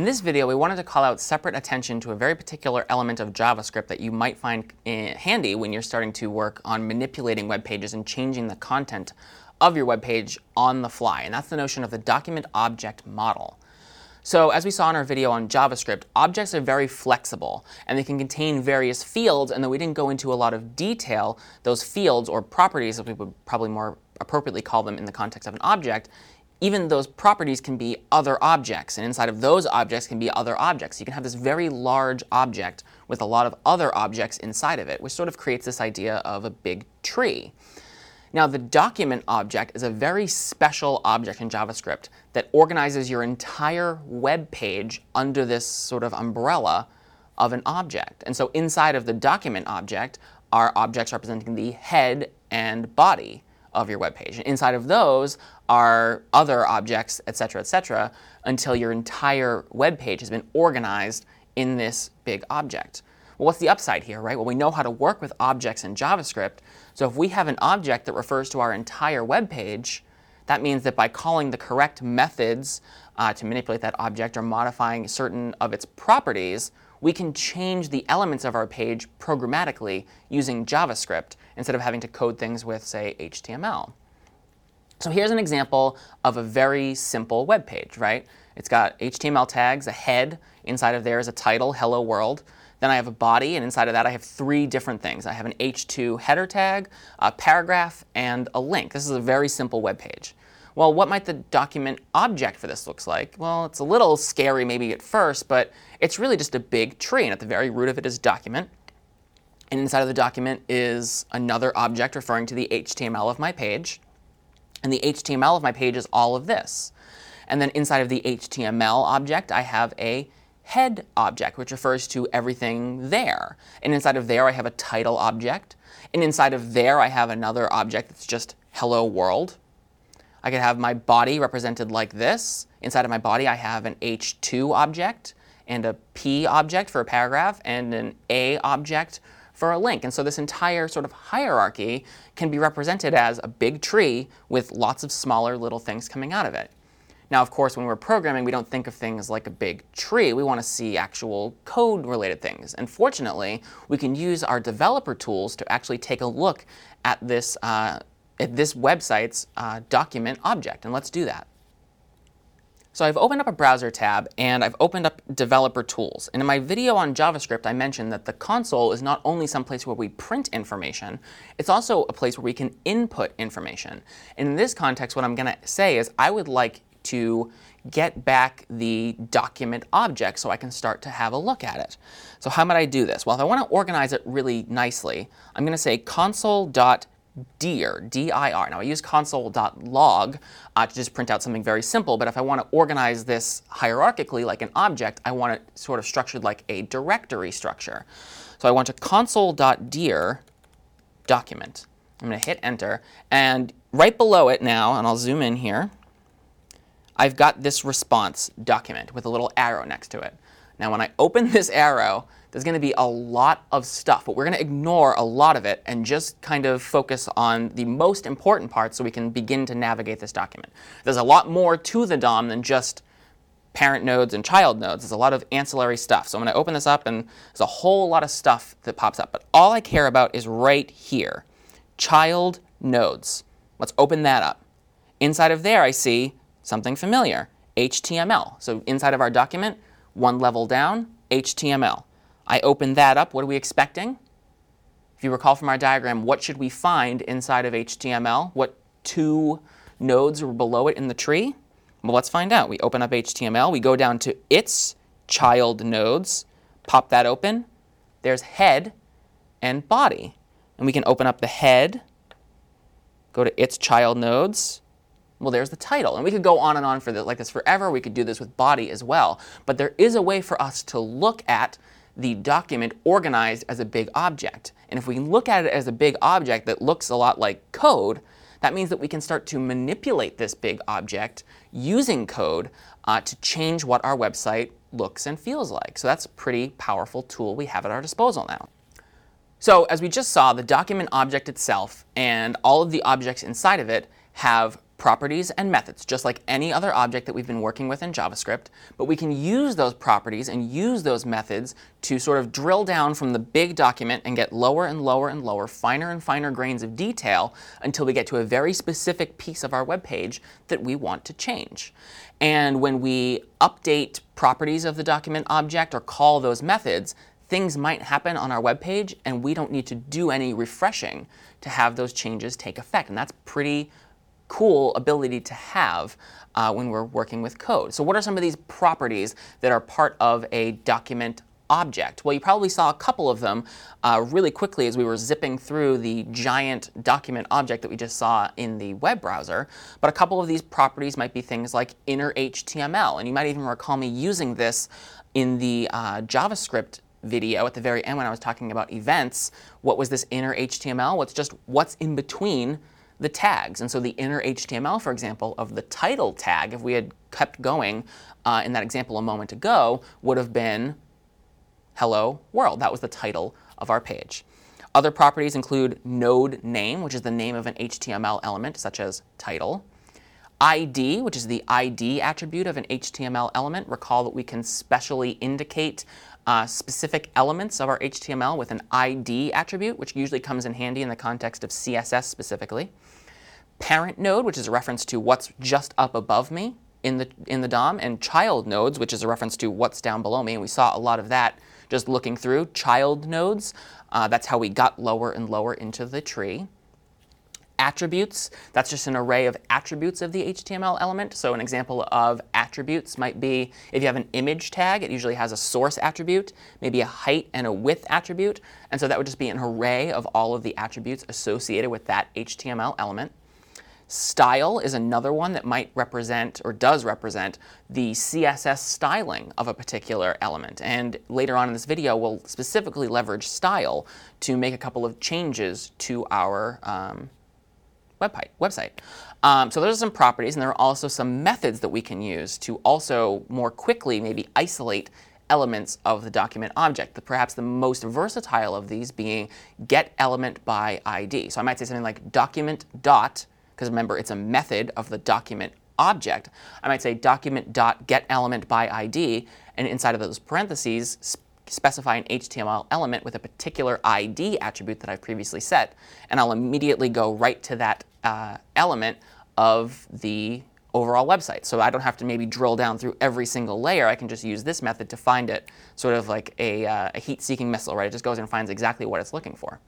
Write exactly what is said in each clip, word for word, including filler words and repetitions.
In this video, we wanted to call out separate attention to a very particular element of JavaScript that you might find handy when you're starting to work on manipulating web pages and changing the content of your web page on the fly. And that's the notion of the document object model. So as we saw in our video on JavaScript, objects are very flexible, and they can contain various fields, and though we didn't go into a lot of detail, those fields, or properties, as we would probably more appropriately call them in the context of an object, even those properties can be other objects, and inside of those objects can be other objects. You can have this very large object with a lot of other objects inside of it, which sort of creates this idea of a big tree. Now, the document object is a very special object in JavaScript that organizes your entire web page under this sort of umbrella of an object. And so inside of the document object are objects representing the head and body of your web page. And inside of those are other objects, et cetera, et cetera, until your entire web page has been organized in this big object. Well, what's the upside here, right? Well, we know how to work with objects in JavaScript. So if we have an object that refers to our entire web page, that means that by calling the correct methods uh, to manipulate that object or modifying certain of its properties, we can change the elements of our page programmatically using JavaScript instead of having to code things with, say, H T M L. So here's an example of a very simple web page, right? It's got H T M L tags, a head. Inside of there is a title, hello world. Then I have a body, and inside of that I have three different things. I have an H two header tag, a paragraph, and a link. This is a very simple web page. Well, what might the document object for this look like? Well, it's a little scary maybe at first, but it's really just a big tree, and at the very root of it is document. And inside of the document is another object referring to the H T M L of my page. And the H T M L of my page is all of this. And then inside of the H T M L object, I have a head object, which refers to everything there. And inside of there, I have a title object. And inside of there, I have another object that's just hello world. I could have my body represented like this. Inside of my body, I have an H two object and a P object for a paragraph and an A object for a link. And so this entire sort of hierarchy can be represented as a big tree with lots of smaller little things coming out of it. Now, of course, when we're programming, we don't think of things like a big tree. We want to see actual code-related things. And fortunately, we can use our developer tools to actually take a look at this, uh, at this website's uh, document object. And let's do that. So I've opened up a browser tab, and I've opened up developer tools. And in my video on JavaScript, I mentioned that the console is not only some place where we print information, it's also a place where we can input information. And in this context, what I'm going to say is I would like to get back the document object so I can start to have a look at it. So how might I do this? Well, if I want to organize it really nicely, I'm going to say console.dir, D I R. Now, I use console.log uh, to just print out something very simple, but if I want to organize this hierarchically like an object, I want it sort of structured like a directory structure. So I want to console.dir document. I'm going to hit enter, and right below it now, and I'll zoom in here, I've got this response document with a little arrow next to it. Now, when I open this arrow, there's going to be a lot of stuff, but we're going to ignore a lot of it and just kind of focus on the most important parts so we can begin to navigate this document. There's a lot more to the D O M than just parent nodes and child nodes. There's a lot of ancillary stuff. So I'm going to open this up, and there's a whole lot of stuff that pops up. But all I care about is right here, child nodes. Let's open that up. Inside of there, I see something familiar, H T M L. So inside of our document, one level down, H T M L. I open that up. What are we expecting? If you recall from our diagram, what should we find inside of H T M L? What two nodes are below it in the tree? Well, let's find out. We open up H T M L. We go down to its child nodes, pop that open. There's head and body. And we can open up the head, go to its child nodes. Well, there's the title. And we could go on and on for this, like this forever. We could do this with body as well. But there is a way for us to look at the document organized as a big object. And if we look at it as a big object that looks a lot like code, that means that we can start to manipulate this big object using code uh, to change what our website looks and feels like. So that's a pretty powerful tool we have at our disposal now. So as we just saw, the document object itself and all of the objects inside of it have properties and methods, just like any other object that we've been working with in JavaScript, but we can use those properties and use those methods to sort of drill down from the big document and get lower and lower and lower, finer and finer grains of detail until we get to a very specific piece of our web page that we want to change. And when we update properties of the document object or call those methods, things might happen on our web page and we don't need to do any refreshing to have those changes take effect. And that's pretty cool ability to have uh, when we're working with code. So what are some of these properties that are part of a document object? Well, you probably saw a couple of them uh, really quickly as we were zipping through the giant document object that we just saw in the web browser. But a couple of these properties might be things like inner H T M L. And you might even recall me using this in the uh, JavaScript video at the very end when I was talking about events. What was this inner H T M L? Well, it's just what's in between the tags. And so the inner H T M L, for example, of the title tag, if we had kept going uh, in that example a moment ago, would have been hello world. That was the title of our page. Other properties include node name, which is the name of an H T M L element, such as title. I D, which is the I D attribute of an H T M L element. Recall that we can specially indicate uh, specific elements of our H T M L with an I D attribute, which usually comes in handy in the context of C S S specifically. Parent node, which is a reference to what's just up above me in the, in the D O M. And child nodes, which is a reference to what's down below me. And we saw a lot of that just looking through. Child nodes, uh, that's how we got lower and lower into the tree. Attributes, that's just an array of attributes of the H T M L element. So an example of attributes might be if you have an image tag, it usually has a source attribute, maybe a height and a width attribute. And so that would just be an array of all of the attributes associated with that H T M L element. Style is another one that might represent, or does represent, the C S S styling of a particular element. And later on in this video, we'll specifically leverage style to make a couple of changes to our um, website. Um, so those are some properties, and there are also some methods that we can use to also more quickly maybe isolate elements of the document object. The, perhaps the most versatile of these being getElementById. So I might say something like document dot, because remember it's a method of the document object. I might say document.getElementById, and inside of those parentheses specify an H T M L element with a particular I D attribute that I've previously set, and I'll immediately go right to that uh, element of the overall website. So I don't have to maybe drill down through every single layer. I can just use this method to find it, sort of like a, uh, a heat-seeking missile, right? It just goes and finds exactly what it's looking for.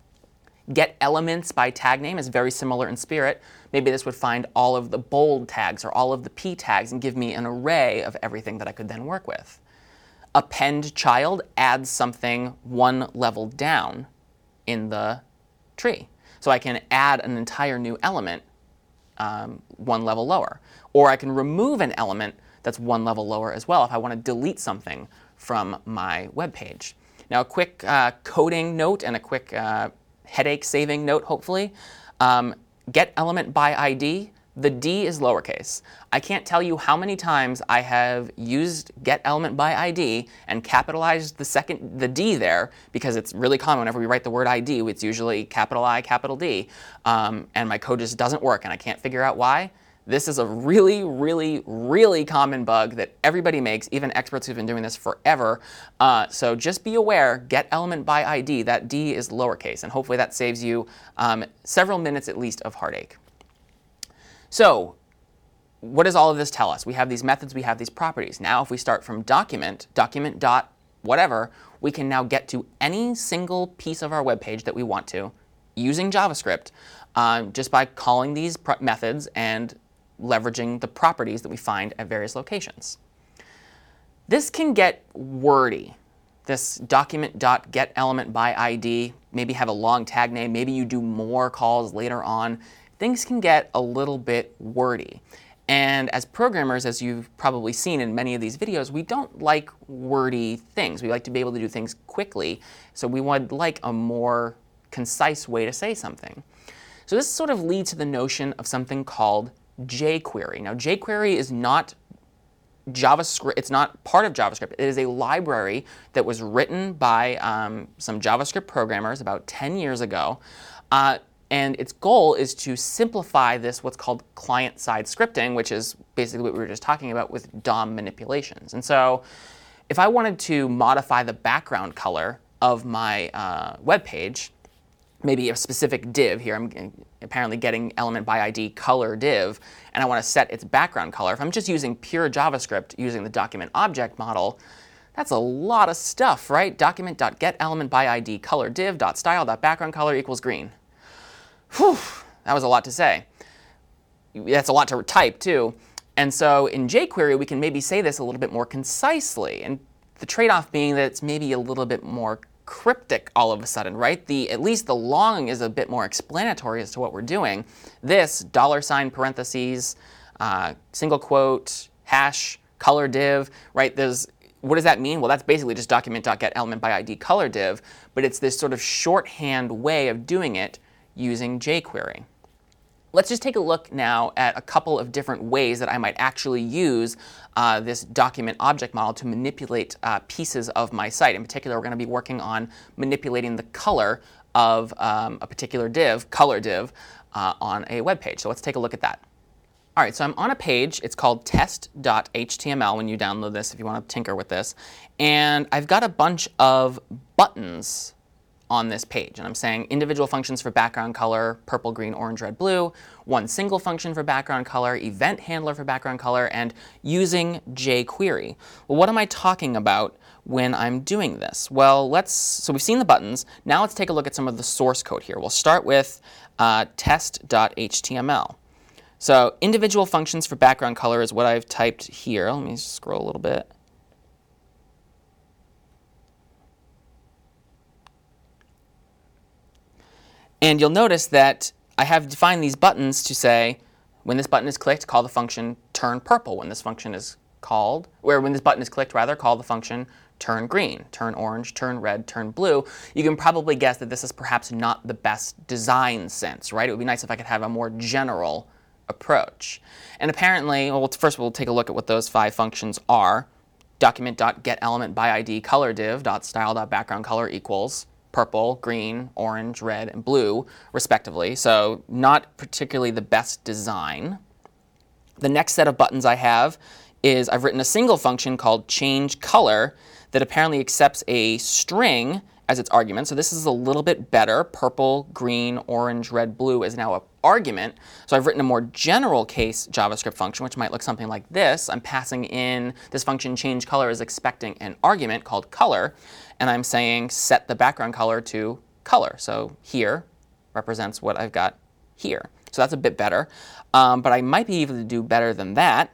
GetElementsByTagName is very similar in spirit. Maybe this would find all of the bold tags or all of the P tags and give me an array of everything that I could then work with. AppendChild adds something one level down in the tree. So I can add an entire new element um, one level lower. Or I can remove an element that's one level lower as well if I want to delete something from my web page. Now a quick uh, coding note and a quick uh, headache saving note, hopefully. Um, GetElementById, the D is lowercase. I can't tell you how many times I have used GetElementById and capitalized the second, the D there, because it's really common whenever we write the word I D, it's usually capital I, capital D, um, and my code just doesn't work and I can't figure out why. This is a really, really, really common bug that everybody makes, even experts who've been doing this forever. Uh, so just be aware, GetElementById, that D is lowercase, and hopefully that saves you um, several minutes at least of heartache. So what does all of this tell us? We have these methods, we have these properties. Now if we start from document, document dot whatever, we can now get to any single piece of our web page that we want to using JavaScript um, just by calling these methods and leveraging the properties that we find at various locations. This can get wordy. This document.getElementById, maybe have a long tag name, maybe you do more calls later on. Things can get a little bit wordy. And as programmers, as you've probably seen in many of these videos, we don't like wordy things. We like to be able to do things quickly. So we would like a more concise way to say something. So this sort of leads to the notion of something called jQuery. Now jQuery is not JavaScript, it's not part of JavaScript. It is a library that was written by um, some JavaScript programmers about ten years ago. Uh, And its goal is to simplify this, what's called client-side scripting, which is basically what we were just talking about with D O M manipulations. And so if I wanted to modify the background color of my uh, web page, maybe a specific div here, I'm apparently getting element by I D color div, and I want to set its background color. If I'm just using pure JavaScript using the document object model, that's a lot of stuff, right? Document.getElementById color div.style.background color equals green. Whew, that was a lot to say. That's a lot to type, too. And so in jQuery, we can maybe say this a little bit more concisely. And the trade-off being that it's maybe a little bit more cryptic all of a sudden, right? The, at least the long is a bit more explanatory as to what we're doing. This, dollar sign parentheses, uh, single quote, hash, color div, right? There's, what does that mean? Well, that's basically just document.getElementById color div, but it's this sort of shorthand way of doing it using jQuery. Let's just take a look now at a couple of different ways that I might actually use uh, this document object model to manipulate uh, pieces of my site. In particular, we're going to be working on manipulating the color of um, a particular div, color div, uh, on a web page. So let's take a look at that. All right, so I'm on a page. It's called test dot H T M L when you download this, if you want to tinker with this. And I've got a bunch of buttons on this page. And I'm saying individual functions for background color, purple, green, orange, red, blue, one single function for background color, event handler for background color, and using jQuery. Well, what am I talking about when I'm doing this? Well, let's, so we've seen the buttons. Now let's take a look at some of the source code here. We'll start with uh, test dot H T M L. So individual functions for background color is what I've typed here. Let me scroll a little bit. And you'll notice that I have defined these buttons to say, when this button is clicked, call the function turn purple. When this function is called, or when this button is clicked, rather, call the function turn green, turn orange, turn red, turn blue. You can probably guess that this is perhaps not the best design sense, right? It would be nice if I could have a more general approach. And apparently, well, first we'll take a look at what those five functions are. Document.getElementById color div.style.background color equals purple, green, orange, red, and blue, respectively. So not particularly the best design. The next set of buttons I have is I've written a single function called change color that apparently accepts a string as its argument. So this is a little bit better. Purple, green, orange, red, blue is now an argument. So I've written a more general case JavaScript function, which might look something like this. I'm passing in this function change color is expecting an argument called color. And I'm saying set the background color to color. So here represents what I've got here. So that's a bit better. Um, but I might be able to do better than that.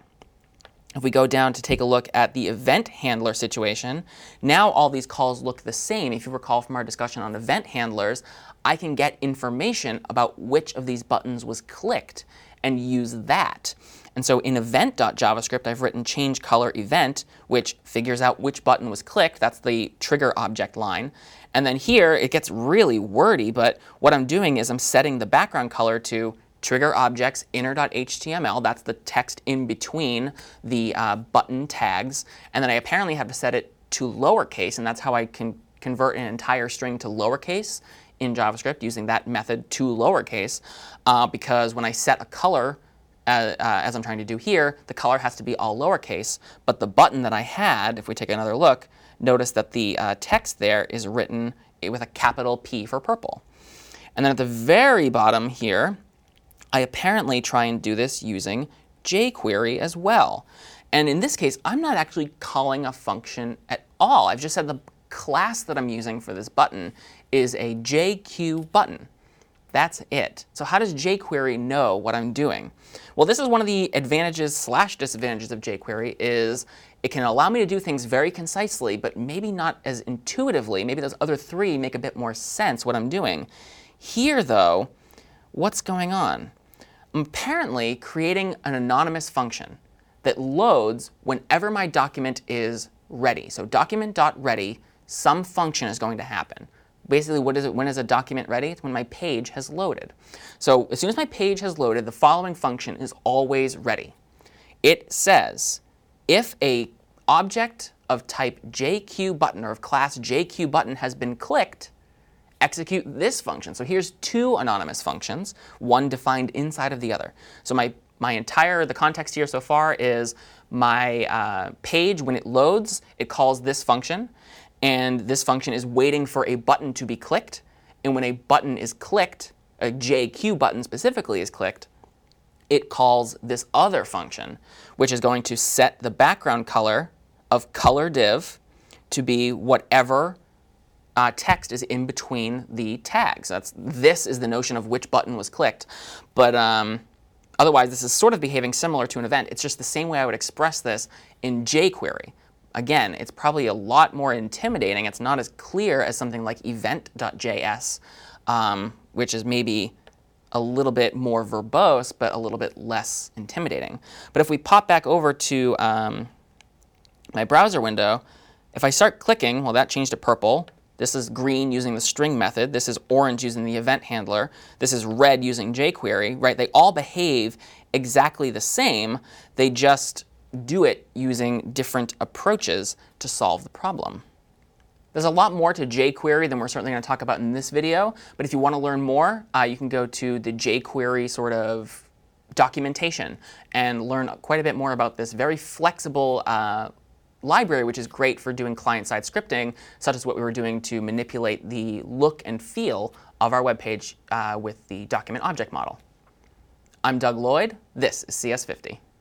If we go down to take a look at the event handler situation, now all these calls look the same. If you recall from our discussion on event handlers, I can get information about which of these buttons was clicked and use that. And so in event.javascript, I've written change color event, which figures out which button was clicked. That's the trigger object line. And then here, it gets really wordy, but what I'm doing is I'm setting the background color to trigger objects inner.html. That's the text in between the uh, button tags. And then I apparently have to set it to lowercase, and that's how I can convert an entire string to lowercase in JavaScript using that method to lowercase, uh, because when I set a color, uh, uh, as I'm trying to do here, the color has to be all lowercase. But the button that I had, if we take another look, notice that the uh, text there is written with a capital P for purple. And then at the very bottom here, I apparently try and do this using jQuery as well. And in this case, I'm not actually calling a function at all. I've just said the class that I'm using for this button is a jQButton. That's it. So how does jQuery know what I'm doing? Well, this is one of the advantages slash disadvantages of jQuery is it can allow me to do things very concisely, but maybe not as intuitively. Maybe those other three make a bit more sense what I'm doing. Here, though, what's going on? I'm apparently creating an anonymous function that loads whenever my document is ready. So document.ready, some function is going to happen. Basically, what is it? When is a document ready? It's when my page has loaded. So as soon as my page has loaded, the following function is always ready. It says, if a object of type jQButton or of class jQButton has been clicked, execute this function. So here's two anonymous functions, one defined inside of the other. So my, my entire, the context here so far is my uh, page, when it loads, it calls this function. And this function is waiting for a button to be clicked. And when a button is clicked, a J Q button specifically is clicked, it calls this other function, which is going to set the background color of color div to be whatever uh, text is in between the tags. That's, this is the notion of which button was clicked. But um, otherwise, this is sort of behaving similar to an event. It's just the same way I would express this in jQuery. Again, it's probably a lot more intimidating. It's not as clear as something like event.js, um, which is maybe a little bit more verbose, but a little bit less intimidating. But if we pop back over to um, my browser window, if I start clicking, well, that changed to purple. This is green using the string method. This is orange using the event handler. This is red using jQuery, right? They all behave exactly the same. They just do it using different approaches to solve the problem. There's a lot more to jQuery than we're certainly going to talk about in this video, but if you want to learn more, uh, you can go to the jQuery sort of documentation and learn quite a bit more about this very flexible uh, library, which is great for doing client-side scripting, such as what we were doing to manipulate the look and feel of our web page uh, with the document object model. I'm Doug Lloyd. This is C S fifty.